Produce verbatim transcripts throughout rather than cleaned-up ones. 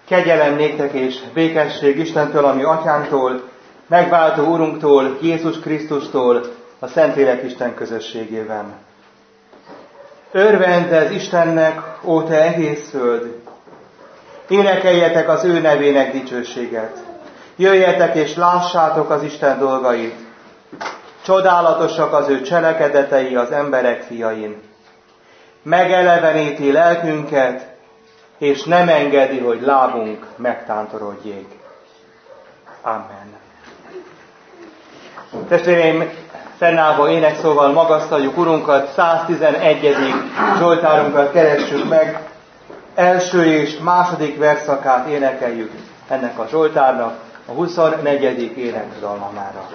Kegyelem néktek és békesség Istentől, ami Atyánktól, megváltó Urunktól, Jézus Krisztustól, a Szentlélek Isten közösségében. Örvendez Istennek, ó te egész föld! Énekeljetek az ő nevének dicsőséget! Jöjjetek és lássátok az Isten dolgait! Csodálatosak az ő cselekedetei az emberek fiain. Megeleveníti lelkünket, és nem engedi, hogy lábunk megtántorodjék. Amen. Testvéreim, fennállva énekszóval magasztaljuk Urunkat, száztizenegyedik Zsoltárunkat keressük meg, első és második versszakát énekeljük ennek a Zsoltárnak, a huszonnegyedik énekdalmamára.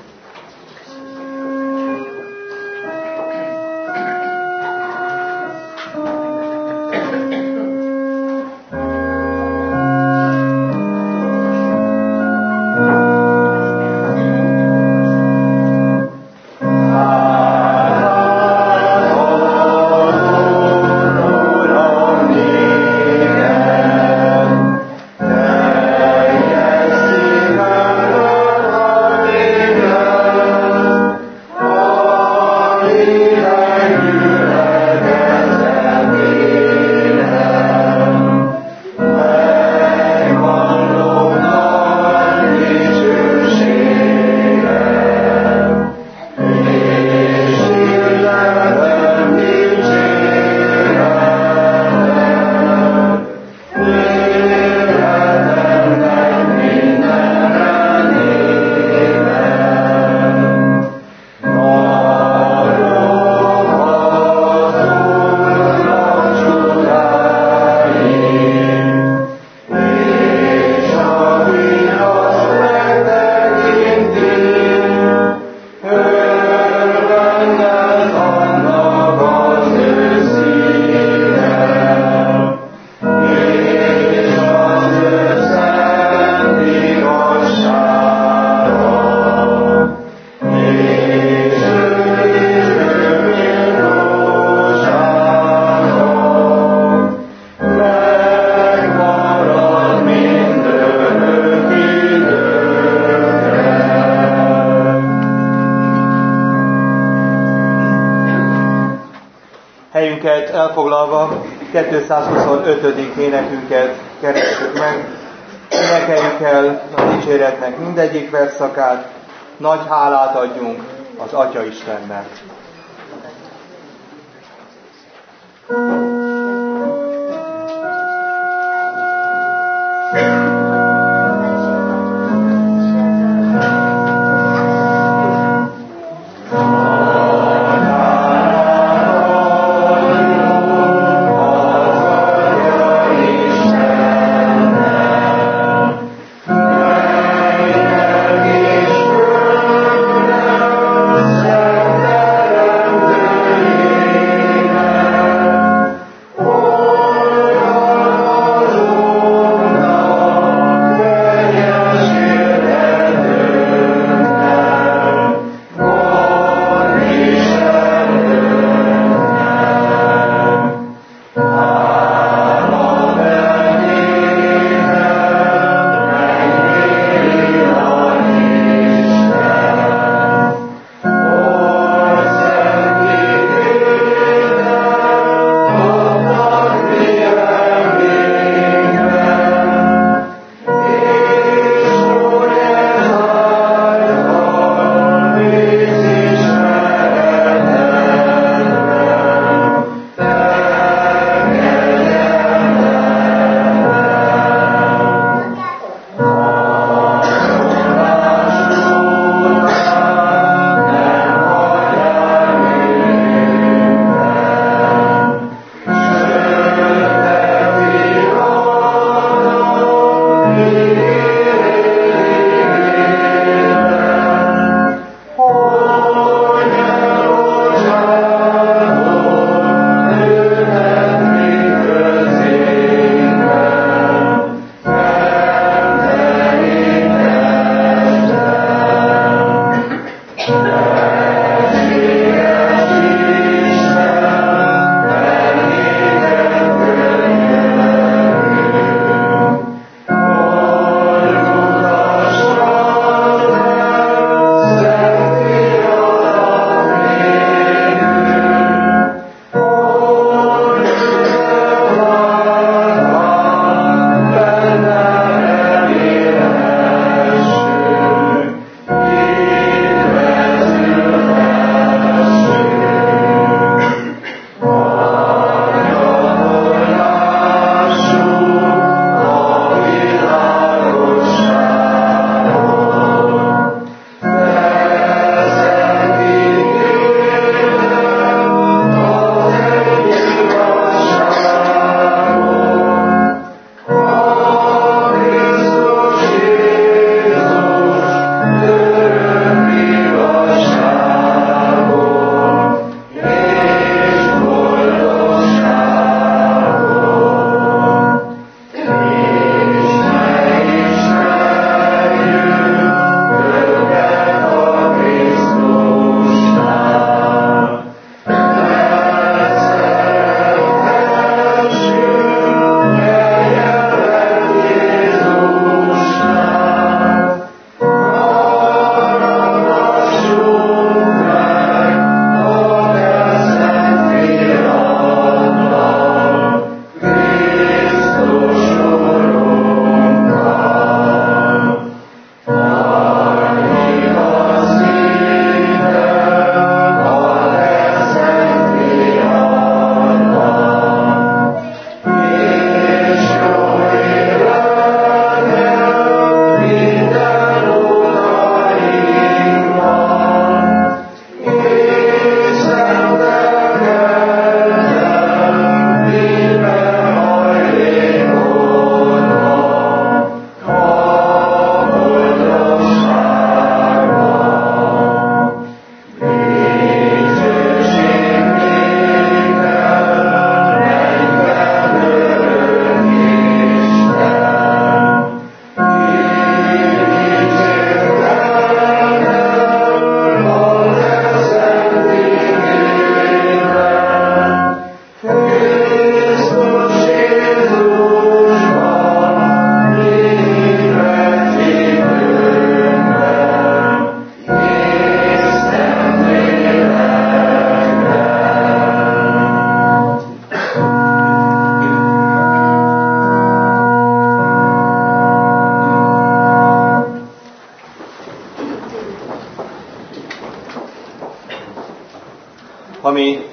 Elfoglalva kétszázhuszonötödik énekünket keressük meg, énekeljük el a dicséretnek mindegyik versszakát, nagy hálát adjunk az Atya Istennek.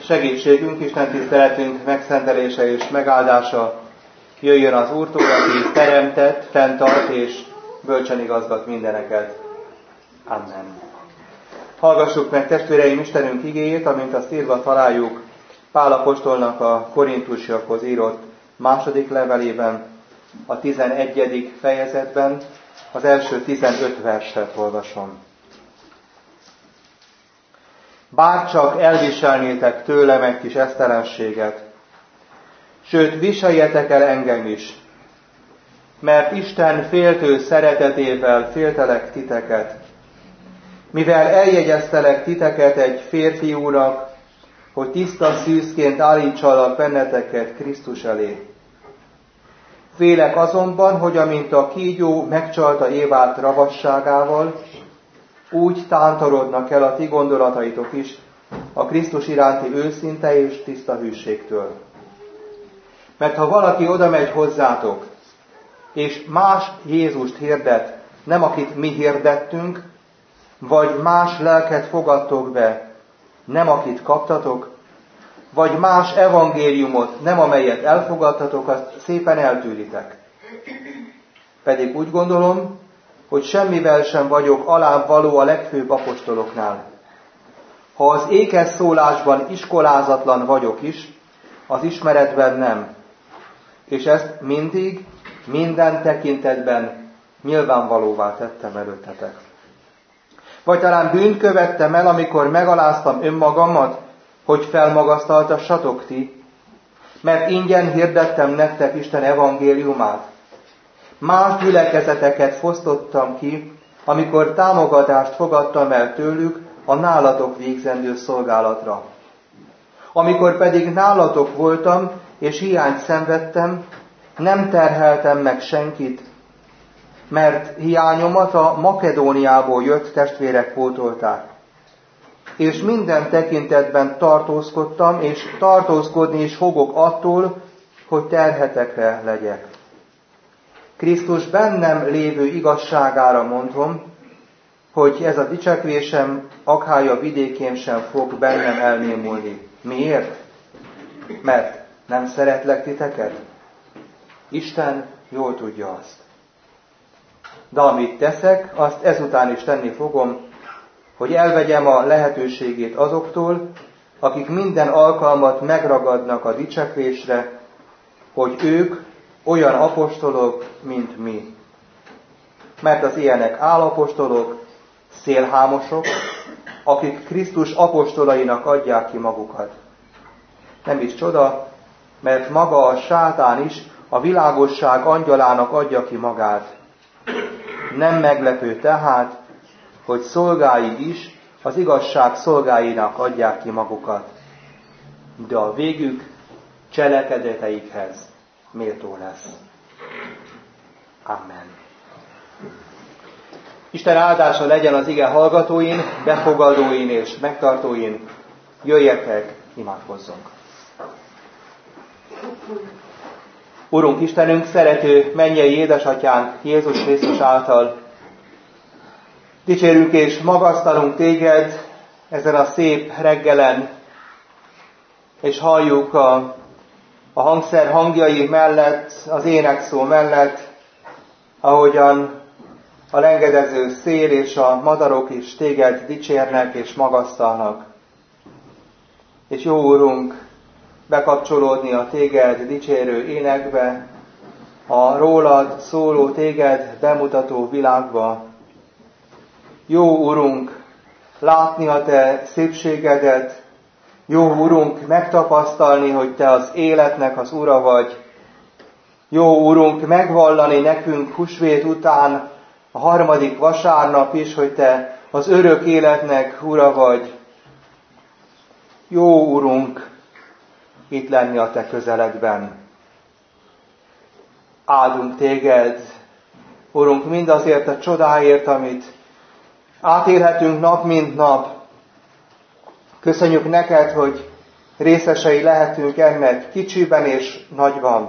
Segítségünk, Isten tiszteletünk megszentelése és megáldása jöjjön az Úrtól, aki teremtett, fenntart és bölcsen igazgat mindeneket. Amen. Hallgassuk meg, testvéreim, Istenünk igéjét, amint azt írva találjuk Pál apostolnak a Korintusiakhoz írott második levelében, a tizenegyedik fejezetben, az első tizenöt verset olvasom. Bárcsak elviselnétek tőlem egy kis esztelenséget, sőt, viseljetek el engem is, mert Isten féltő szeretetével féltelek titeket, mivel eljegyeztelek titeket egy férfiúnak, hogy tiszta szűzként állítsalak benneteket Krisztus elé. Félek azonban, hogy amint a kígyó megcsalta Évát ravasságával, úgy tántorodnak el a ti gondolataitok is a Krisztus iránti őszinte és tiszta hűségtől. Mert ha valaki oda megy hozzátok, és más Jézust hirdet, nem akit mi hirdettünk, vagy más lelket fogadtok be, nem akit kaptatok, vagy más evangéliumot, nem amelyet elfogadtatok, azt szépen eltűritek. Pedig úgy gondolom, hogy semmivel sem vagyok alább való a legfőbb apostoloknál. Ha az ékes szólásban iskolázatlan vagyok is, az ismeretben nem. És ezt mindig, minden tekintetben nyilvánvalóvá tettem előttetek. Vagy talán bűnt követtem el, amikor megaláztam önmagamat, hogy felmagasztaltassatok ti, mert ingyen hirdettem nektek Isten evangéliumát. Más gyülekezeteket fosztottam ki, amikor támogatást fogadtam el tőlük a nálatok végzendő szolgálatra. Amikor pedig nálatok voltam, és hiányt szenvedtem, nem terheltem meg senkit, mert hiányomat a Makedóniából jött testvérek pótolták. És minden tekintetben tartózkodtam, és tartózkodni is fogok attól, hogy terhetekre legyek. Krisztus bennem lévő igazságára mondom, hogy ez a dicsekvésem Akhája vidékén sem fog bennem elnémulni. Miért? Mert nem szeretlek titeket? Isten jól tudja azt. De amit teszek, azt ezután is tenni fogom, hogy elvegyem a lehetőségét azoktól, akik minden alkalmat megragadnak a dicsekvésre, hogy ők olyan apostolok, mint mi. Mert az ilyenek álapostolok, szélhámosok, akik Krisztus apostolainak adják ki magukat. Nem is csoda, mert maga a sátán is a világosság angyalának adja ki magát. Nem meglepő tehát, hogy szolgái is az igazság szolgáinak adják ki magukat, de a végük cselekedeteikhez méltó lesz. Amen. Isten áldása legyen az ige hallgatóin, befogadóin és megtartóin. Jöjjetek, imádkozzunk! Urunk Istenünk, szerető mennyei édesatyánk Jézus Krisztus által, dicsérünk és magasztalunk téged ezen a szép reggelen, és halljuk a, a hangszer hangjai mellett, az énekszó mellett, ahogyan a lengedező szél és a madarok is téged dicsérnek és magasztalnak. És jó Urunk, bekapcsolódni a téged dicsérő énekbe, a rólad szóló téged bemutató világba. Jó Urunk, látni a te szépségedet, jó Urunk, megtapasztalni, hogy te az életnek az ura vagy. Jó Urunk, megvallani nekünk húsvét után a harmadik vasárnap is, hogy te az örök életnek ura vagy. Jó Urunk, itt lenni a te közeledben. Áldunk téged, Urunk, mindazért a csodáért, amit átélhetünk nap mint nap. Köszönjük neked, hogy részesei lehetünk ennek kicsiben és nagyban.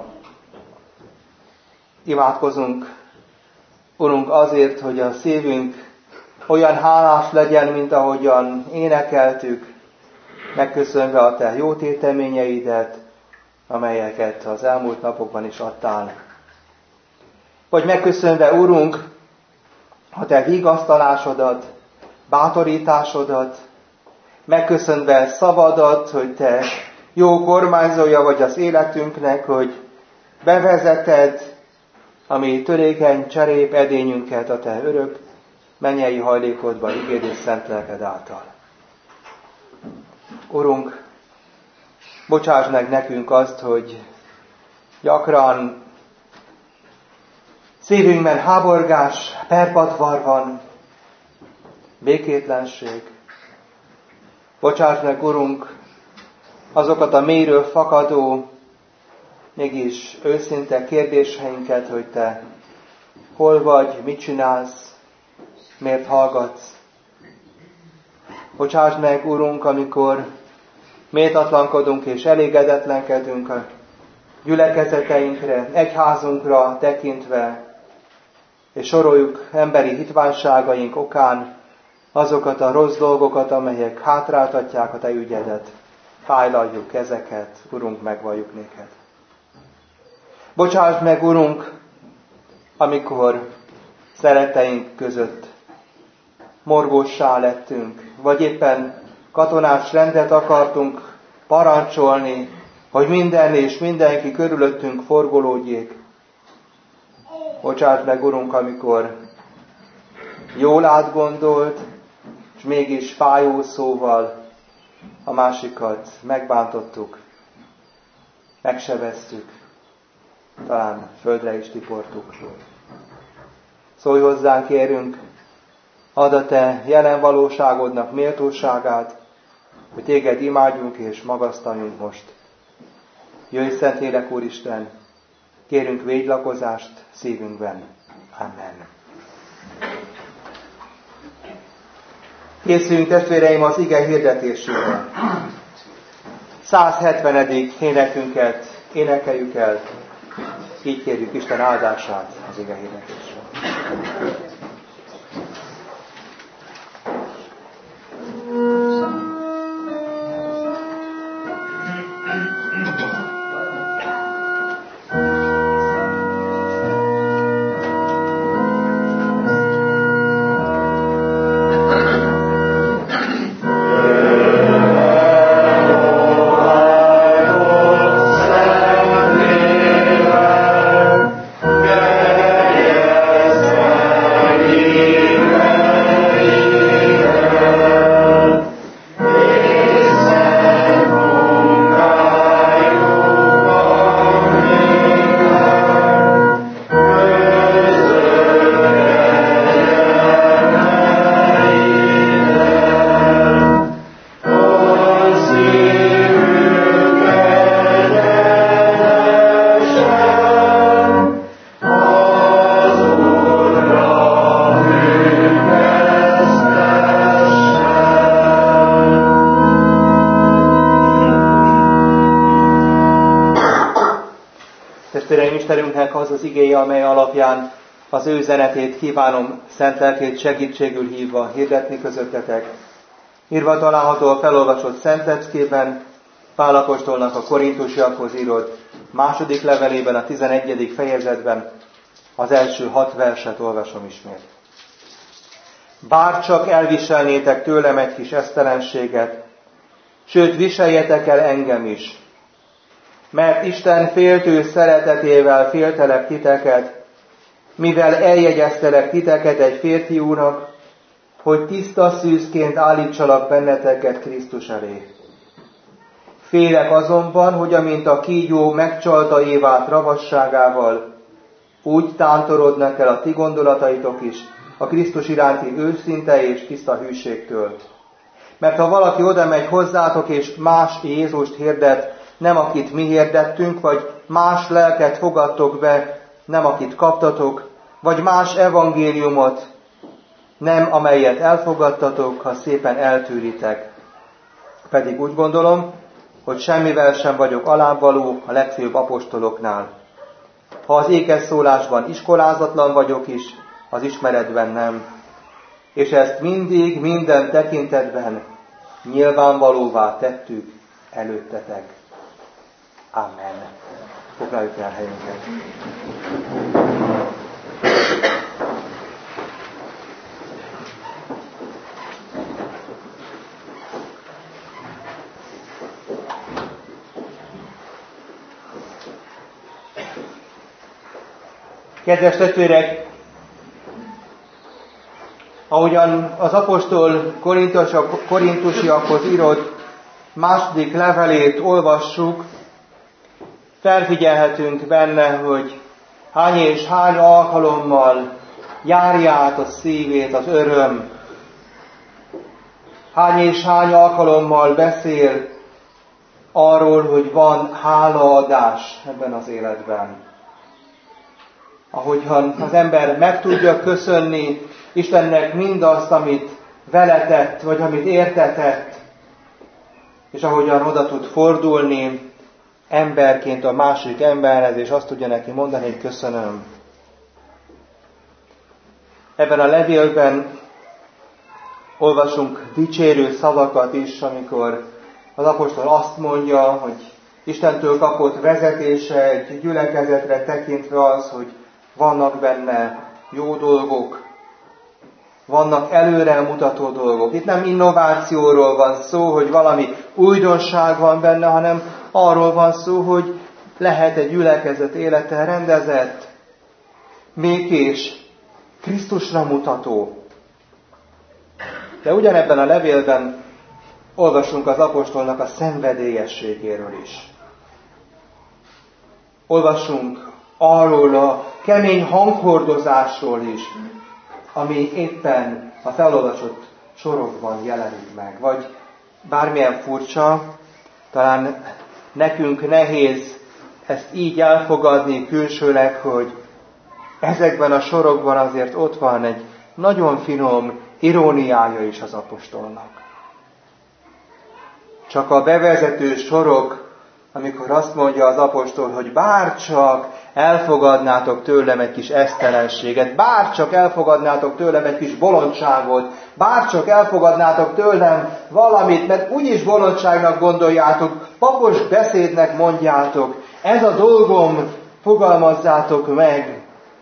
Imádkozunk, Urunk, azért, hogy a szívünk olyan hálás legyen, mint ahogyan énekeltük, megköszönve a Te jó téteményeidet, amelyeket az elmúlt napokban is adtál. Vagy megköszönve, Urunk, a Te vigasztalásodat, bátorításodat, megköszönve szavadat, hogy Te jó kormányzója vagy az életünknek, hogy bevezeted a mi törékeny cserép edényünket a Te örök mennyei hajlékodba, igéd és szent lelked által. Urunk, bocsáss meg nekünk azt, hogy gyakran szívünkben háborgás, perpatvar van, békétlenség. Bocsáss meg, Urunk, azokat a mélyről fakadó, mégis őszinte kérdéseinket, hogy Te hol vagy, mit csinálsz, miért hallgatsz. Bocsáss meg, Urunk, amikor méltatlankodunk és elégedetlenkedünk a gyülekezeteinkre, egyházunkra tekintve, és soroljuk emberi hitványságaink okán azokat a rossz dolgokat, amelyek hátráltatják a Te ügyedet. Fájlaljuk ezeket, Urunk, megvalljuk néked. Bocsáss meg, Urunk, amikor szeretteink között morgóssá lettünk, vagy éppen katonás rendet akartunk parancsolni, hogy minden és mindenki körülöttünk forgolódjék. Bocsáss meg, Urunk, amikor jól átgondolt, és mégis fájó szóval a másikat megbántottuk, megsebeztük, talán földre is tiportuk. Szólj hozzánk, kérünk, add a Te jelen valóságodnak méltóságát, hogy Téged imádjunk és magasztaljunk most. Jöjj, Szentlélek, Úristen, kérünk védlakozást szívünkben. Amen. Készüljünk, testvéreim, az ige hirdetésére. száz hetvenedik énekünket énekeljük el, így kérjük Isten áldását az ige hirdetésre. Istenünknek az az igéje, amely alapján az ő zenetét kívánom, szent lelkét segítségül hívva hirdetni közöttetek. Írva található a felolvasott Szent Leckében, Pál apostolnak a korintusiakhoz írott második levelében, a tizenegyedik fejezetben, az első hat verset olvasom ismét. Bár csak elviselnétek tőlem egy kis esztelenséget, sőt viseljetek el engem is, mert Isten féltő szeretetével féltelek titeket, mivel eljegyeztelek titeket egy férfiúnak, hogy tiszta szűzként állítsalak benneteket Krisztus elé. Félek azonban, hogy amint a kígyó megcsalta Évát ravasságával, úgy tántorodnak el a ti gondolataitok is a Krisztus iránti őszinte és tiszta hűségtől. Mert ha valaki oda megy hozzátok és más Jézust hirdet, nem akit mi hirdettünk, vagy más lelket fogadtok be, nem akit kaptatok, vagy más evangéliumot, nem amelyet elfogadtatok, ha szépen eltűritek. Pedig úgy gondolom, hogy semmivel sem vagyok alábbvaló a legfőbb apostoloknál. Ha az ékes szólásban iskolázatlan vagyok is, az ismeretben nem. És ezt mindig, minden tekintetben nyilvánvalóvá tettük előttetek. Amen. Foglaljuk el helyünket. Kedves testvérek, ahogyan az apostol korintusiakhoz írott második levelét olvassuk, felfigyelhetünk benne, hogy hány és hány alkalommal járja át a szívét az öröm, hány és hány alkalommal beszél arról, hogy van hálaadás ebben az életben. Ahogyan az ember meg tudja köszönni Istennek mindazt, amit vele tett, vagy amit értetett, és ahogyan oda tud fordulni emberként a másik emberhez, és azt tudja neki mondani, hogy köszönöm. Ebben a levélben olvasunk dicsérő szavakat is, amikor az apostol azt mondja, hogy Istentől kapott vezetése egy gyülekezetre tekintve az, hogy vannak benne jó dolgok, vannak előre mutató dolgok. Itt nem innovációról van szó, hogy valami újdonság van benne, hanem arról van szó, hogy lehet egy gyülekezet élete rendezett, békés, Krisztusra mutató. De ugyanebben a levélben olvasunk az apostolnak a szenvedélyességéről is. Olvasunk arról a kemény hanghordozásról is, ami éppen a felolvasott sorokban jelenik meg. Vagy bármilyen furcsa, talán nekünk nehéz ezt így elfogadni külsőleg, hogy ezekben a sorokban azért ott van egy nagyon finom iróniája is az apostolnak. Csak a bevezető sorok, amikor azt mondja az apostol, hogy bárcsak elfogadnátok tőlem egy kis esztelenséget, bárcsak elfogadnátok tőlem egy kis bolondságot, bárcsak elfogadnátok tőlem valamit, mert úgyis bolondságnak gondoljátok, papos beszédnek mondjátok, ez a dolgom, fogalmazzátok meg.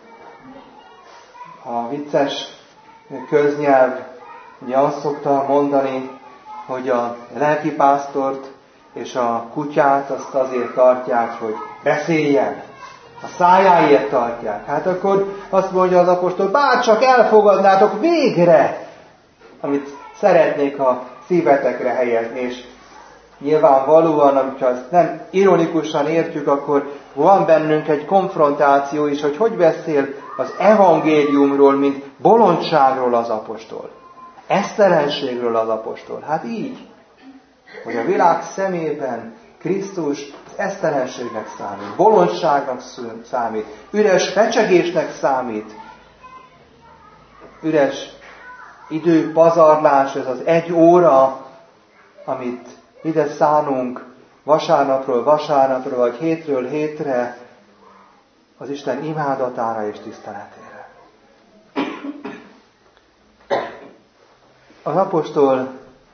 A vicces köznyelv ugye azt szokta mondani, hogy a lelkipásztort és a kutyát azt azért tartják, hogy beszéljen. A szájáért tartják. Hát akkor azt mondja az apostol, bárcsak elfogadnátok végre, amit szeretnék a szívetekre helyezni. És nyilvánvalóan, amikor azt nem ironikusan értjük, akkor van bennünk egy konfrontáció is, hogy hogy beszél az evangéliumról, mint bolondságról az apostol. Esztelenségről az apostol. Hát így, hogy a világ szemében Krisztus az esztelenségnek számít, bolondságnak számít, üres fecsegésnek számít, üres időpazarlás, ez az egy óra, amit ide szánunk vasárnapról vasárnapra, vagy hétről hétre, az Isten imádatára és tiszteletére. Az apostol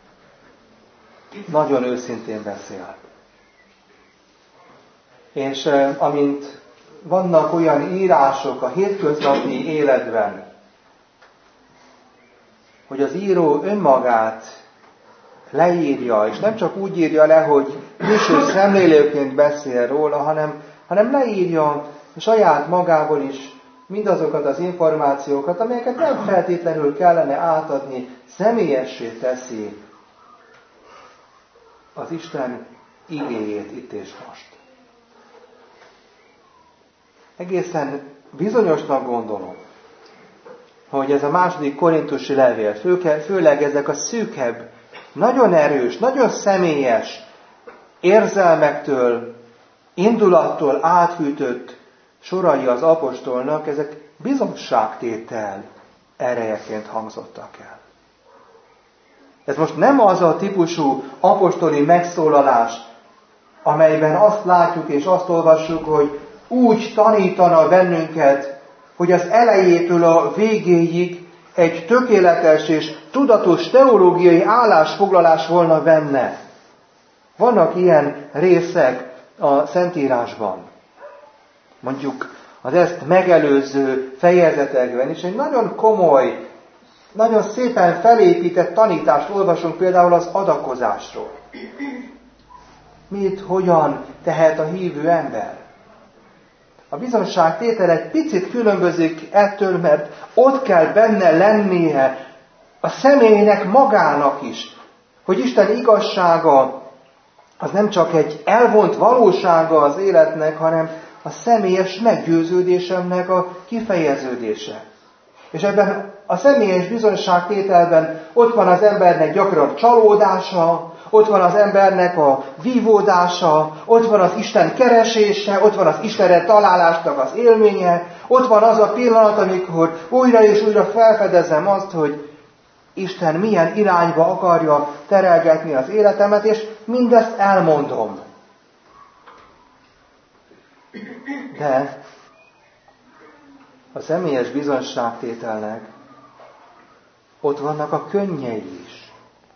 nagyon őszintén beszél. És eh, amint vannak olyan írások a hétköznapi életben, hogy az író önmagát leírja, és nem csak úgy írja le, hogy külső szemlélőként beszél róla, hanem, hanem leírja saját magából is mindazokat az információkat, amelyeket nem feltétlenül kellene átadni, személyessé teszi az Isten igéjét itt és most. Egészen bizonyosnak gondolom, hogy ez a második korintusi levél, főleg ezek a szűkebb, nagyon erős, nagyon személyes érzelmektől, indulattól átfűtött sorai az apostolnak, ezek bizonságtétel erejeként hangzottak el. Ez most nem az a típusú apostoli megszólalás, amelyben azt látjuk és azt olvassuk, hogy úgy tanítana bennünket, hogy az elejétől a végéig egy tökéletes és tudatos teológiai állásfoglalás volna benne. Vannak ilyen részek a Szentírásban. Mondjuk az ezt megelőző fejezetekben is egy nagyon komoly, nagyon szépen felépített tanítást olvasunk például az adakozásról. Mit, hogyan tehet a hívő ember? A bizonságtétel egy picit különbözik ettől, mert ott kell benne lennie a személynek magának is, hogy Isten igazsága az nem csak egy elvont valósága az életnek, hanem a személyes meggyőződésemnek a kifejeződése. És ebben a személyes bizonyságtételben ott van az embernek gyakran csalódása, ott van az embernek a vívódása, ott van az Isten keresése, ott van az Istenre találásnak az élménye, ott van az a pillanat, amikor újra és újra felfedezem azt, hogy Isten milyen irányba akarja terelgetni az életemet, és mindezt elmondom. De a személyes bizonyságtételnek ott vannak a könnyei is.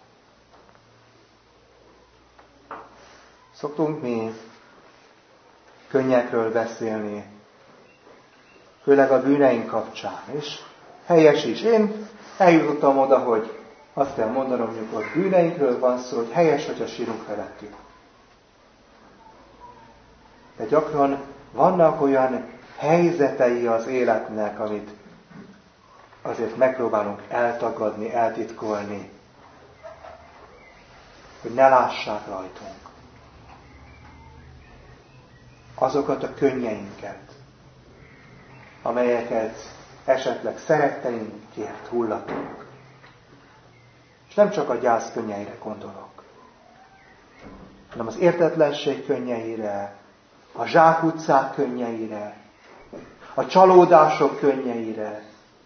Szoktunk mi könnyekről beszélni, főleg a bűneink kapcsán, és helyes is. Én eljutottam oda, hogy azt kell mondanom, amikor bűneinkről van szó, hogy helyes, hogyha sírunk felettük. De gyakran vannak olyan helyzetei az életnek, amit azért megpróbálunk eltagadni, eltitkolni, hogy ne lássák rajtunk azokat a könnyeinket, amelyeket esetleg szeretteinkért hullatunk. És nem csak a gyász könnyeire gondolok, hanem az értetlenség könnyeire, a zsákutcák könnyeire, a csalódások könnyeire,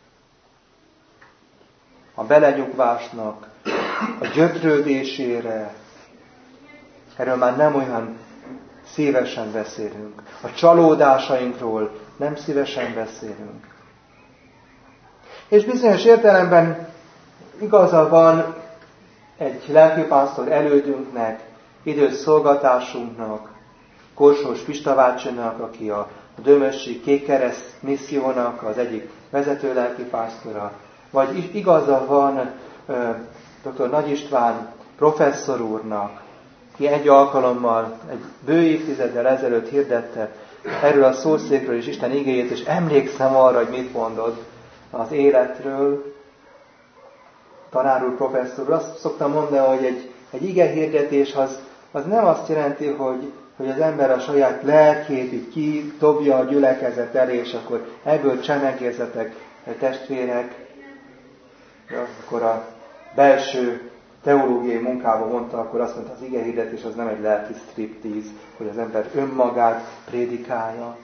a belenyugvásnak a gyötrődésére. Erről már nem olyan szívesen beszélünk. A csalódásainkról nem szívesen beszélünk. És bizonyos értelemben igaza van egy lelkipásztor elődünknek, idős szolgatásunknak, Korsós Pista bácsinak, aki a Dömösi Kékkereszt missziónak az egyik vezető lelkipásztora, vagy igaza van dr. Nagy István professzor úrnak, ki egy alkalommal, egy bő évtizeddel ezelőtt hirdette erről a szószékről és Isten igéjét, és emlékszem arra, hogy mit mondott az életről. Tanár úr, professzor úr, azt szoktam mondani, hogy egy, egy ige hirdetés az, az nem azt jelenti, hogy, hogy az ember a saját lelkét így kidobja a gyülekezet elé, és akkor ebből csemegérzetek, testvérek. De akkor a belső teológiai munkában mondta, akkor azt mondta, az ige hirdetés az nem egy lelki striptíz, hogy az ember önmagát prédikálja.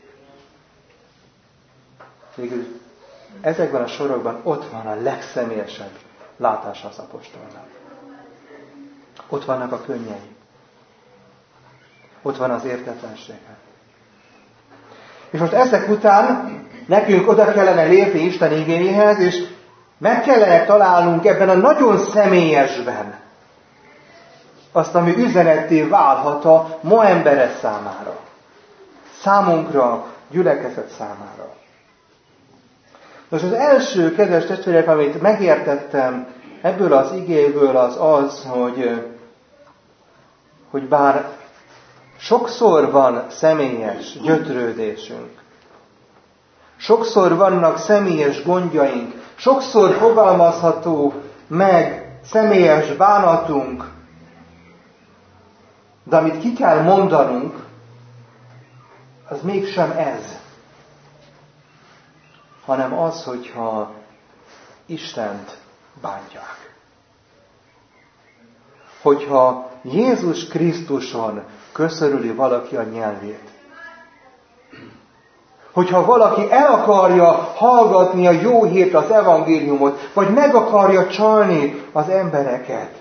Végül ezekben a sorokban ott van a legszemélyesebb látása az apostolnak. Ott vannak a könnyei. Ott van az értetlensége. És most ezek után nekünk oda kellene lépni Isten igéjéhez, és meg kellene találnunk ebben a nagyon személyesben azt, ami üzenetté válhat a ma embere számára. Számunkra, gyülekezet számára. Most az első, kedves testvérek, amit megértettem ebből az igéből, az az, hogy, hogy bár sokszor van személyes gyötrődésünk, sokszor vannak személyes gondjaink, sokszor fogalmazható meg személyes bánatunk, de amit ki kell mondanunk, az mégsem ez, hanem az, hogyha Istent bántják. Hogyha Jézus Krisztuson köszörüli valaki a nyelvét. Hogyha valaki el akarja hallgatni a jó hírt, az evangéliumot, vagy meg akarja csalni az embereket.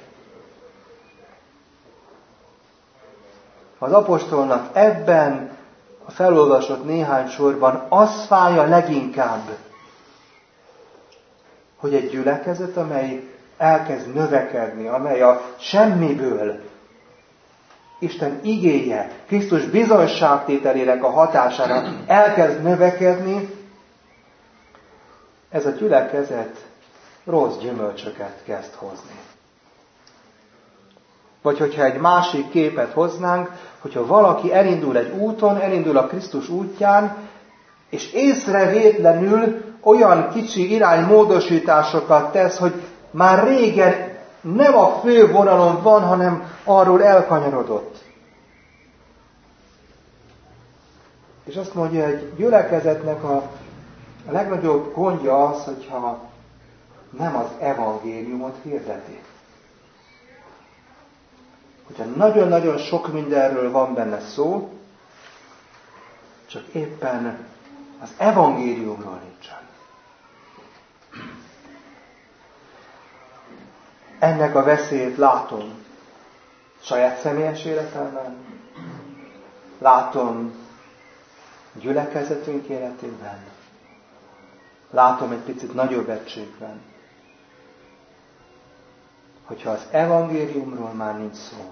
Az apostolnak ebben a felolvasott néhány sorban az fájja leginkább, hogy egy gyülekezet, amely elkezd növekedni, amely a semmiből Isten igéje, Krisztus bizonyságtételének a hatására elkezd növekedni, ez a gyülekezet rossz gyümölcsöket kezd hozni. Vagy hogyha egy másik képet hoznánk, hogyha valaki elindul egy úton, elindul a Krisztus útján, és észrevétlenül olyan kicsi iránymódosításokat tesz, hogy már régen nem a fő vonalon van, hanem arról elkanyarodott. És azt mondja, egy gyülekezetnek a, a legnagyobb gondja az, hogyha nem az evangéliumot hirdeti. Hogyha nagyon-nagyon sok mindenről van benne szó, csak éppen az evangéliumról nincsen. Ennek a veszélyét látom saját személyes életemben, látom gyülekezetünk életében, látom egy picit nagyobb egységben, hogyha az evangéliumról már nincs szó.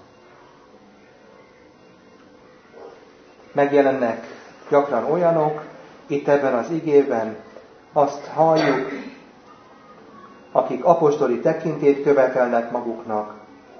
Megjelennek gyakran olyanok, itt ebben az igében azt halljuk, akik apostoli tekintét követelnek maguknak,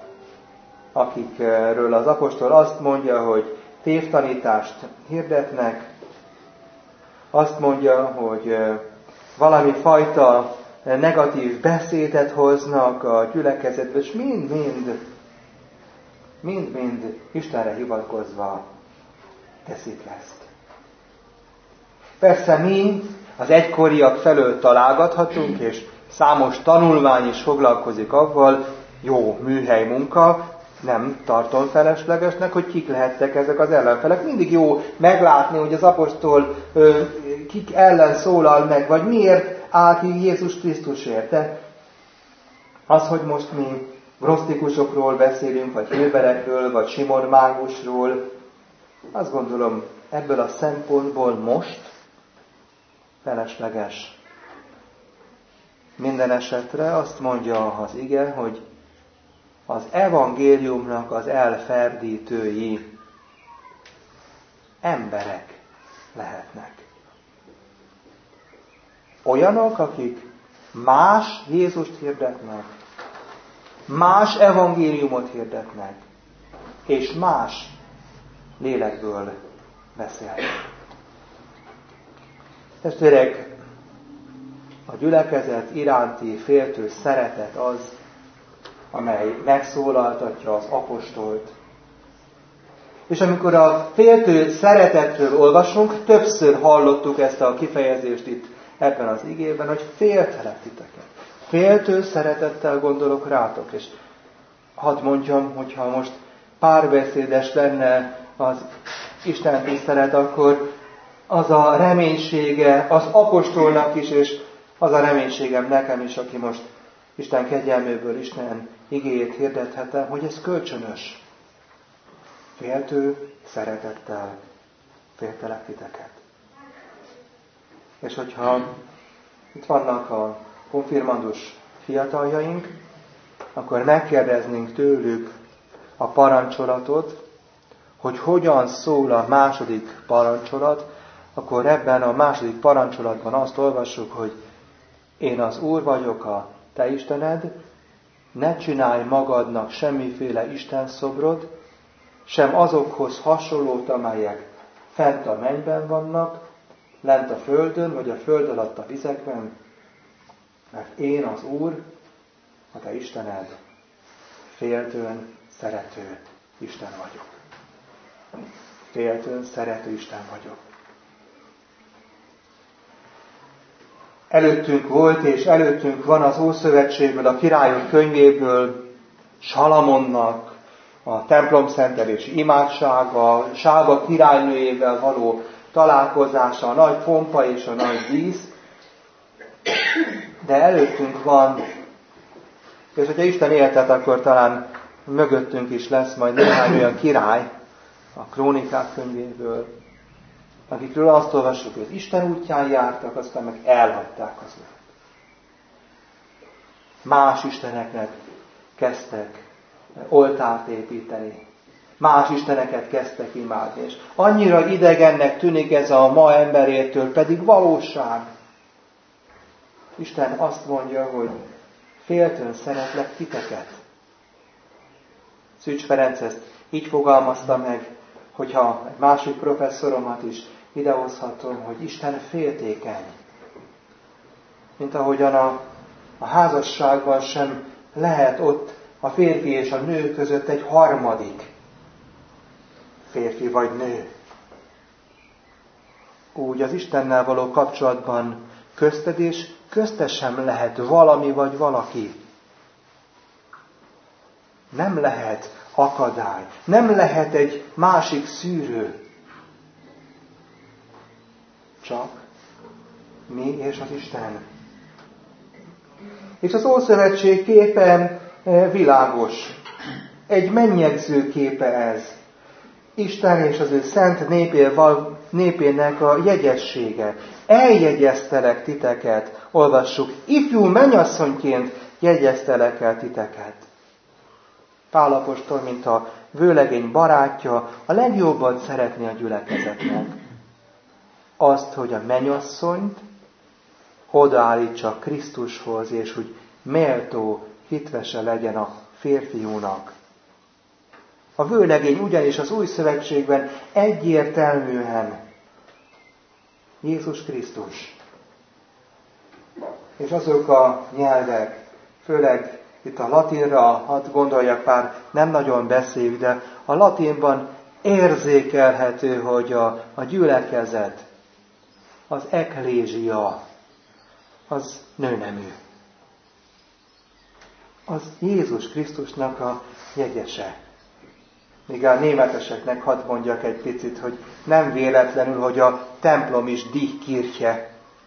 akikről az apostol azt mondja, hogy tévtanítást hirdetnek, azt mondja, hogy valami fajta negatív beszédet hoznak a gyülekezetbe, és mind-mind, mind-mind Istenre hivatkozva teszik ezt. Persze mi az egykoriak felől találgathatunk, és számos tanulmány is foglalkozik avval, jó műhely munka, nem tartom feleslegesnek, hogy kik lehettek ezek az ellenfelek. Mindig jó meglátni, hogy az apostol ö, kik ellen szólal meg, vagy miért áll ki Jézus Krisztusért. De az, hogy most mi gnosztikusokról beszélünk, vagy héberekről, vagy Simon Mágusról, azt gondolom ebből a szempontból most felesleges. Minden esetre azt mondja az ige, hogy az evangéliumnak az elferdítői emberek lehetnek. Olyanok, akik más Jézust hirdetnek, más evangéliumot hirdetnek, és más lélekből beszélnek. Testvérek, a gyülekezet iránti féltő szeretet az, amely megszólaltatja az apostolt. És amikor a féltő szeretetről olvasunk, többször hallottuk ezt a kifejezést itt ebben az igében, hogy féltelek titeket. Féltő szeretettel gondolok rátok. És hadd mondjam, hogyha most párbeszédes lenne az Isten tisztelet, akkor az a reménysége az apostolnak is, és az a reménységem nekem is, aki most Isten kegyelméből Isten igéjét hirdethetem, hogy ez kölcsönös. Féltő szeretettel féltelek titeket. És hogyha itt vannak a konfirmandus fiataljaink, akkor megkérdeznénk tőlük a parancsolatot, hogy hogyan szól a második parancsolat, akkor ebben a második parancsolatban azt olvassuk, hogy én az Úr vagyok, a te Istened, ne csinálj magadnak semmiféle istenszobrot, sem azokhoz hasonlót, amelyek fent a mennyben vannak, lent a földön, vagy a föld alatt a vizekben, mert én az Úr, a te Istened, féltőn szerető Isten vagyok. Féltőn szerető Isten vagyok. Előttünk volt, és előttünk van az Ószövetségből, a Királyok könyvéből Salamonnak a templomszentelési imádsága, Sába királynőjével való találkozása, a nagy pompa és a nagy dísz. De előttünk van, és hogyha Isten éltet, akkor talán mögöttünk is lesz majd néhány olyan király a Krónikák könyvéből, akikről azt olvassuk, hogy Isten útján jártak, aztán meg elhagyták az utat. Más isteneknek kezdtek oltárt építeni. Más isteneket kezdtek imádni. És annyira idegennek tűnik ez a ma emberétől, pedig valóság. Isten azt mondja, hogy féltőn szeretlek titeket. Szűcs Ferenc ezt így fogalmazta meg, hogyha egy másik professzoromat is idehozhatom, hogy Isten féltékeny. Mint ahogyan a, a házasságban sem lehet ott a férfi és a nő között egy harmadik férfi vagy nő. Úgy az Istennel való kapcsolatban közted és közte sem lehet valami vagy valaki. Nem lehet akadály, nem lehet egy másik szűrő. Csak mi és az Isten. És az Ószövetség képe világos. Egy mennyegző képe ez. Isten és az ő szent népének a jegyessége. Eljegyeztelek titeket, olvassuk. Ifjú mennyasszonyként jegyeztelek el titeket. Pál apostol, mint a vőlegény barátja, a legjobbat szeretné a gyülekezetnek. Azt, hogy a mennyasszonyt odaállítsa Krisztushoz, és hogy méltó hitvese legyen a férfiúnak. A vőlegény ugyanis az új szövetségben egyértelműen Jézus Krisztus. És azok a nyelvek, főleg itt a latinra, hadd gondoljak, pár nem nagyon beszéljük, de a latinban érzékelhető, hogy a, a gyülekezet, az eklézsia, az nőnemű. Az Jézus Krisztusnak a jegyese. Míg a németeseknek hadd mondjak egy picit, hogy nem véletlenül, hogy a templom is Die Kirche,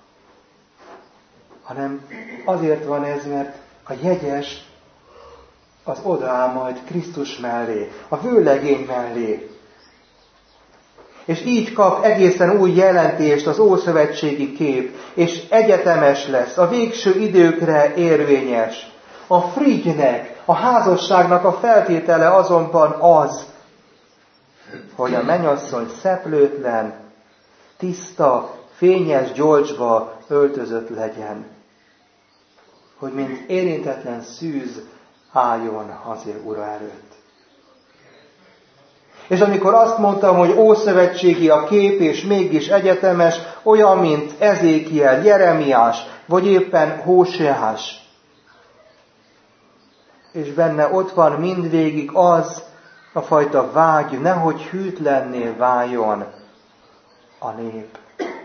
hanem azért van ez, mert a jegyes az odaáll majd Krisztus mellé, a vőlegény mellé. És így kap egészen új jelentést az ószövetségi kép, és egyetemes lesz, a végső időkre érvényes. A frigynek, a házasságnak a feltétele azonban az, hogy a mennyasszony szeplőtlen, tiszta, fényes gyolcsba öltözött legyen. Hogy mint érintetlen szűz álljon az ő ura előtt. És amikor azt mondtam, hogy ószövetségi a kép, és mégis egyetemes, olyan, mint Ezékiel, Jeremiás, vagy éppen Hóseás, és benne ott van mindvégig az a fajta vágy, nehogy hűtlenné váljon a nép.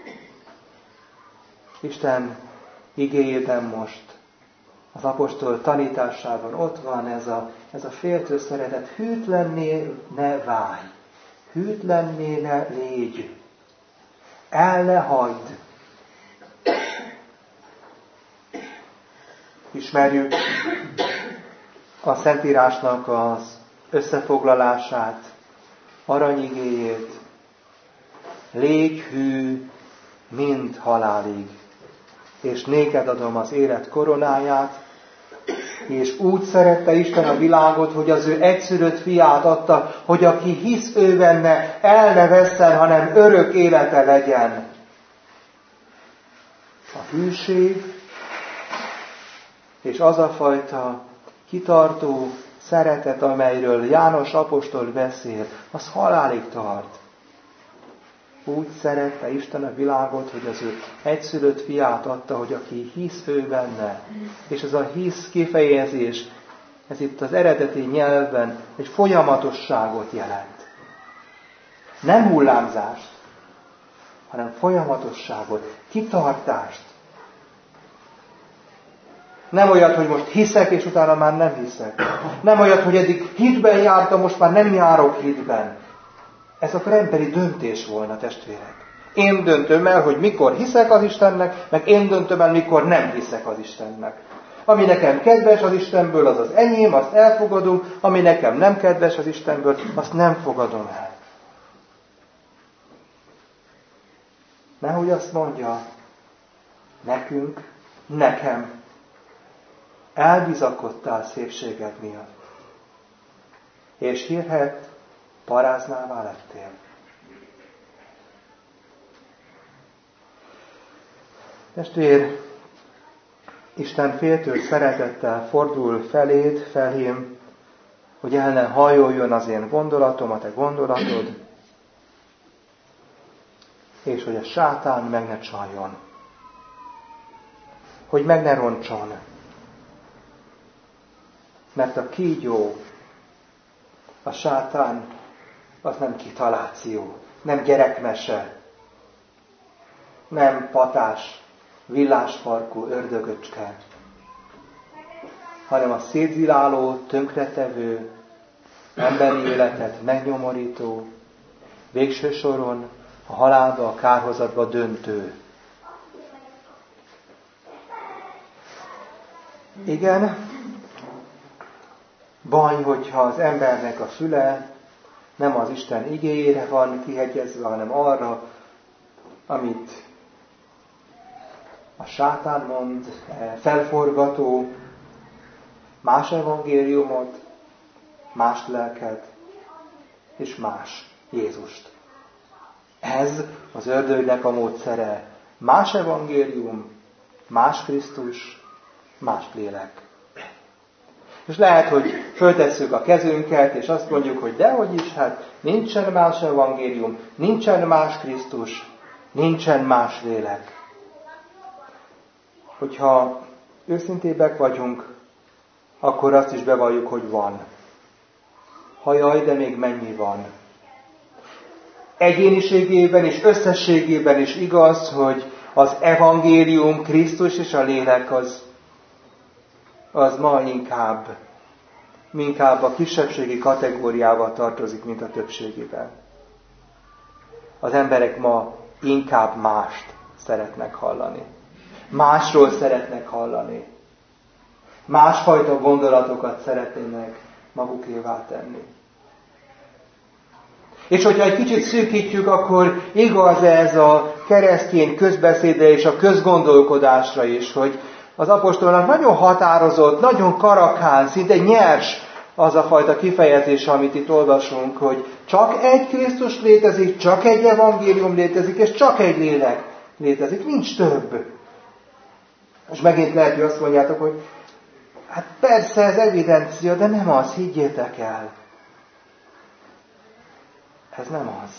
Isten igéjében most, az apostol tanításában ott van ez a, ez a féltő szeretet, hűtlenné ne válj, hűtlenné ne légy, el ne hagyd. Ismerjük a Szentírásnak az összefoglalását, aranyigéjét. Légy hű, mind halálig, és néked adom az élet koronáját, és úgy szerette Isten a világot, hogy az ő egyszülött fiát adta, hogy aki hisz ő benne, el ne vesszen, hanem örök élete legyen. A hűség és az a fajta kitartó szeretet, amelyről János apostol beszél, az halálig tart. Úgy szerette Isten a világot, hogy az ő egyszülött fiát adta, hogy aki hisz ő benne. És ez a hisz kifejezés, ez itt az eredeti nyelvben egy folyamatosságot jelent. Nem hullámzást, hanem folyamatosságot, kitartást. Nem olyat, hogy most hiszek, és utána már nem hiszek. Nem olyat, hogy eddig hitben jártam, most már nem járok hitben. Ez akkor emberi döntés volna, testvérek. Én döntöm el, hogy mikor hiszek az Istennek, meg én döntöm el, mikor nem hiszek az Istennek. Ami nekem kedves az Istenből, az az enyém, azt elfogadom, ami nekem nem kedves az Istenből, azt nem fogadom el. Nehogy azt mondja, nekünk, nekem, elbizakodtál szépséged miatt, és hírhedt paráznává lettél. Testvér, Isten féltő szeretettel fordul feléd, felém, hogy el ne hajoljon az én gondolatom, a te gondolatod, és hogy a sátán meg ne csaljon, hogy meg ne roncson. Mert a kígyó, a sátán, az nem kitaláció, nem gyerekmese, nem patás, villásfarkú ördögöcske, hanem a szétziláló, tönkretevő, emberi életet megnyomorító, végső soron a halálba, a kárhozatba döntő. Igen, baj, hogyha az embernek a füle nem az Isten igéjére van kihegyezve, hanem arra, amit a sátán mond, felforgató, más evangéliumot, más lelket, és más Jézust. Ez az ördögnek a módszere. Más evangélium, más Krisztus, más lélek. És lehet, hogy föltesszük a kezünket, és azt mondjuk, hogy dehogy is, hát nincsen más evangélium, nincsen más Krisztus, nincsen más lélek. Hogyha őszintébbek vagyunk, akkor azt is bevalljuk, hogy van. Hajaj, de még mennyi van. Egyéniségében és összességében is igaz, hogy az evangélium, Krisztus és a lélek az, az ma inkább, inkább a kisebbségi kategóriával tartozik, mint a többségében. Az emberek ma inkább mást szeretnek hallani. Másról szeretnek hallani. Másfajta gondolatokat szeretnének magukévá tenni. És hogyha egy kicsit szűkítjük, akkor igaz ez a keresztény közbeszédre és a közgondolkodásra is, hogy az apostolnak nagyon határozott, nagyon karakán, szinte nyers az a fajta kifejezés, amit itt olvasunk, hogy csak egy Krisztus létezik, csak egy evangélium létezik, és csak egy lélek létezik, nincs több. És megint lehet, hogy azt mondjátok, hogy hát persze ez evidencia, de nem az, higgyétek el. Ez nem az.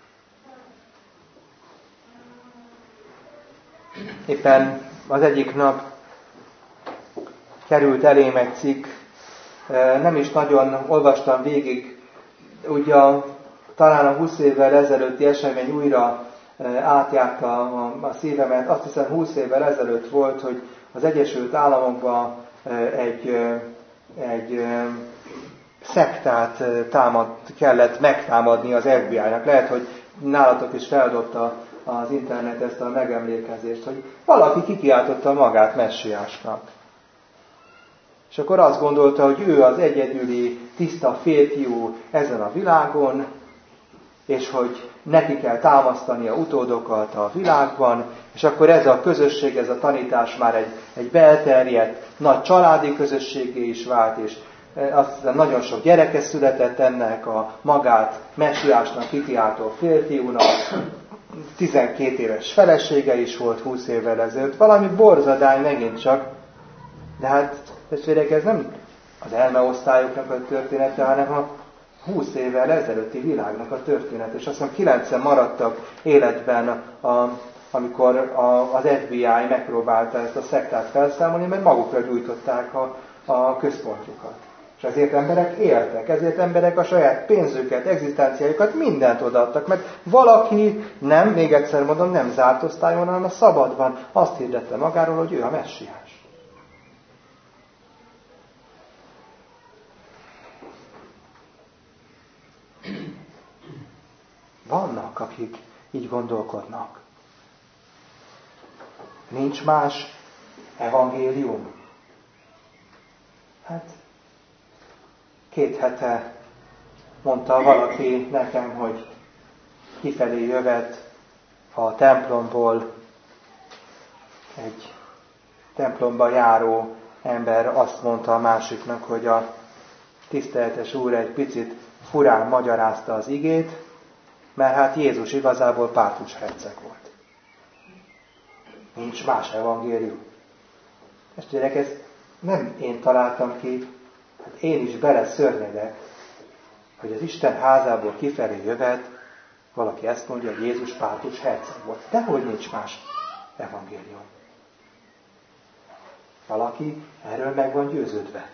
Éppen az egyik nap került elém egy cikk, nem is nagyon olvastam végig, ugye talán a húsz évvel ezelőtti esemény újra átjárta a, a szívemet. Azt hiszem húsz évvel ezelőtt volt, hogy az Egyesült Államokban egy, egy szektát támad, kellett megtámadni az ef bé i-nak. Lehet, hogy nálatok is feldobta az internet ezt a megemlékezést, hogy valaki kikiáltotta magát messiásnak. És akkor azt gondolta, hogy ő az egyedüli, tiszta férfiú ezen a világon, és hogy neki kell támasztani a utódokat a világban, és akkor ez a közösség, ez a tanítás már egy, egy belterjedt, nagy családi közösségé is vált, és azt hiszem, nagyon sok gyereke született ennek a magát messiásnak kikiáltó férfiúnak, tizenkét éves felesége is volt húsz évvel ezelőtt, valami borzadány megint csak, de hát testvérek, ez nem az elmeosztályoknak a története, hanem a húsz évvel ezelőtti világnak a történet, és azt hiszem kilencen maradtak életben, a, amikor a, az ef bé i megpróbálta ezt a szektát felszámolni, mert magukra gyújtották a, a központjukat. És ezért emberek éltek, ezért emberek a saját pénzüket, egzisztenciájukat, mindent odaadtak, mert valaki nem, még egyszer mondom, nem zárt osztályon, hanem a szabadban azt hirdette magáról, hogy ő a messiás. Vannak, akik így gondolkodnak. Nincs más evangélium. Hát két hete mondta valaki nekem, hogy kifelé jövet a templomból egy templomba járó ember azt mondta a másiknak, hogy a tiszteletes úr egy picit furán magyarázta az igét, mert hát Jézus igazából pártus herceg volt. Nincs más evangélium. Testvérek, ezt nem én találtam ki, hát én is beleszörnyedek, hogy az Isten házából kifelé jövet, valaki ezt mondja, hogy Jézus pártus herceg volt. Dehogy nincs más evangélium. Valaki erről meg van győződve.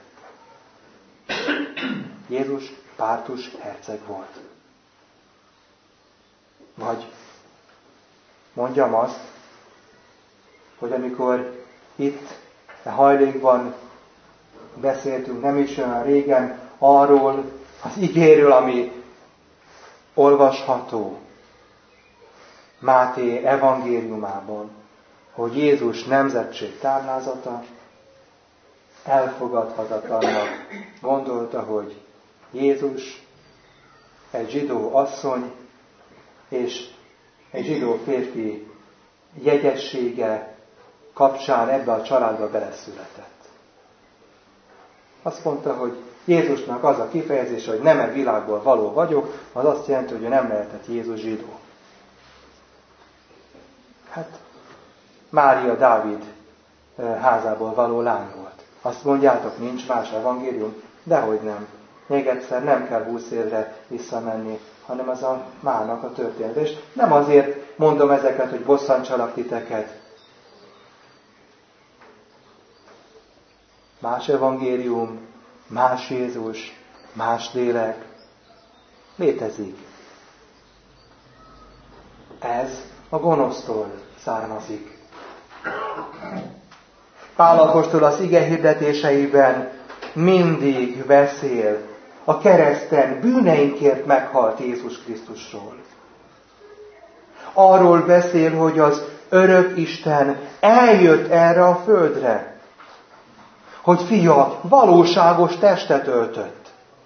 Jézus pártus herceg volt. Vagy mondjam azt, hogy amikor itt a hajlékban beszéltünk nem is olyan régen arról az igéről, ami olvasható Máté evangéliumában, hogy Jézus nemzetség táblázata, elfogadhatatlannak gondolta, hogy Jézus egy zsidó asszony és egy zsidó férfi jegyessége kapcsán ebbe a családba beleszületett. Azt mondta, hogy Jézusnak az a kifejezés, hogy nem e világból való vagyok, az azt jelenti, hogy ő nem lehetett Jézus zsidó. Hát Mária Dávid házából való lány volt. Azt mondjátok, nincs más evangélium? Dehogy nem. Még egyszer nem kell húsz évre visszamenni, hanem az a mának a történet. És nem azért mondom ezeket, hogy bosszantsalak titeket. Más evangélium, más Jézus, más lélek létezik. Ez a gonosztól származik. Pál apostol az ige hirdetéseiben mindig beszél a kereszten bűneinkért meghalt Jézus Krisztusról. Arról beszél, hogy az örök Isten eljött erre a földre, hogy fia valóságos testet öltött.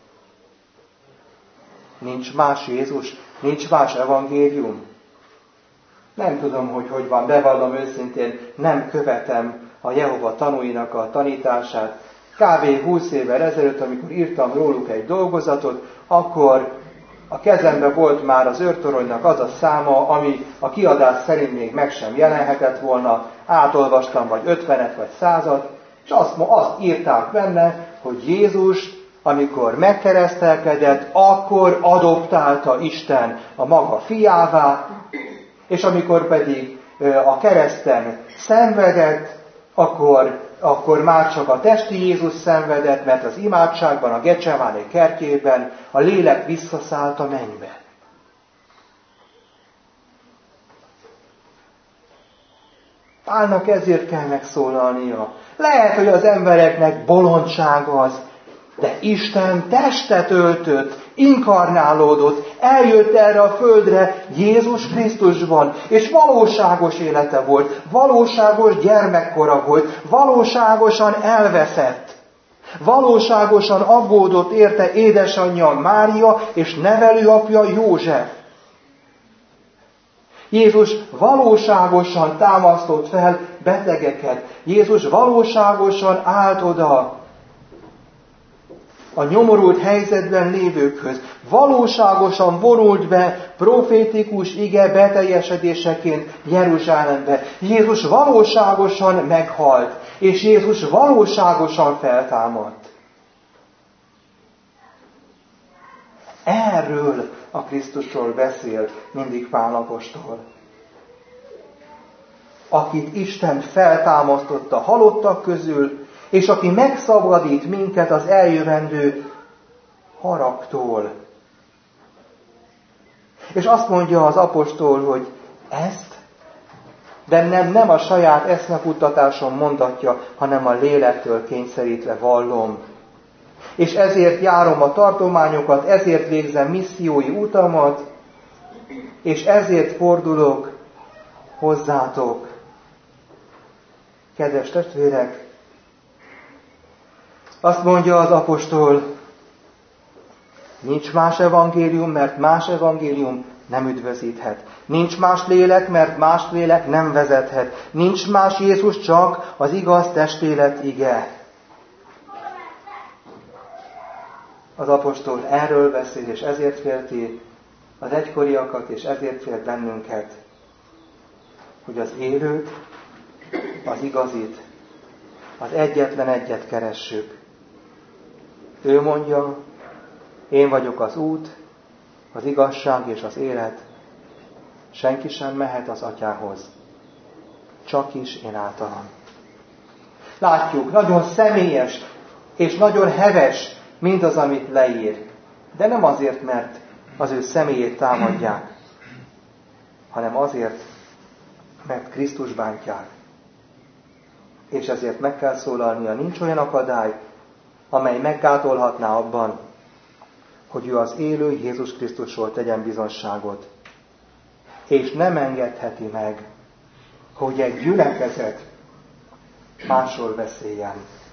Nincs más Jézus, nincs más evangélium. Nem tudom, hogy hogy van, bevallom őszintén, nem követem a Jehova tanúinak a tanítását. Kb. húsz évvel ezelőtt, amikor írtam róluk egy dolgozatot, akkor a kezemben volt már az őrtoronynak az a száma, ami a kiadás szerint még meg sem jelenhetett volna. Átolvastam vagy ötvenet, vagy százat, és azt, azt írták benne, hogy Jézus, amikor megkeresztelkedett, akkor adoptálta Isten a maga fiává, és amikor pedig a kereszten szenvedett, akkor, akkor már csak a testi Jézus szenvedett, mert az imádságban, a Gecsemáné kertjében a lélek visszaszállt a mennybe. Pálnak ezért kell megszólalnia. Lehet, hogy az embereknek bolondság az, de Isten testet öltött, inkarnálódott, eljött erre a földre Jézus Krisztusban, és valóságos élete volt, valóságos gyermekkora volt, valóságosan elveszett, valóságosan aggódott érte édesanyja Mária és nevelőapja József. Jézus valóságosan támasztott fel betegeket, Jézus valóságosan állt oda a nyomorult helyzetben lévőkhöz. Valóságosan vonult be profétikus ige beteljesedéseként Jeruzsálembe. Jézus valóságosan meghalt, és Jézus valóságosan feltámadt. Erről a Krisztusról beszél mindig Pál apostol. Akit Isten feltámasztott a halottak közül, és aki megszabadít minket az eljövendő haragtól. És azt mondja az apostol, hogy ezt bennem nem a saját eszmefutatásom mondatja, hanem a lélektől kényszerítve vallom. És ezért járom a tartományokat, ezért végzem missziói utamat, és ezért fordulok hozzátok. Kedves testvérek, azt mondja az apostol, nincs más evangélium, mert más evangélium nem üdvözíthet. Nincs más lélek, mert más lélek nem vezethet. Nincs más Jézus, csak az igaz testélet ige. az apostol erről beszél, és ezért félti az egykoriakat, és ezért félt bennünket, hogy az élőt, az igazit, az egyetlen egyet keressük. Ő mondja, én vagyok az út, az igazság és az élet, senki sem mehet az Atyához, csak is én általam. Látjuk, nagyon személyes és nagyon heves mindaz, amit leír, de nem azért, mert az ő személyét támadják, hanem azért, mert Krisztus bántják. És ezért meg kell szólalnia, nincs olyan akadály, amely meggátolhatná abban, hogy ő az élő Jézus Krisztusról tegyen bizonyságot. És nem engedheti meg, hogy egy gyülekezet másról beszéljen.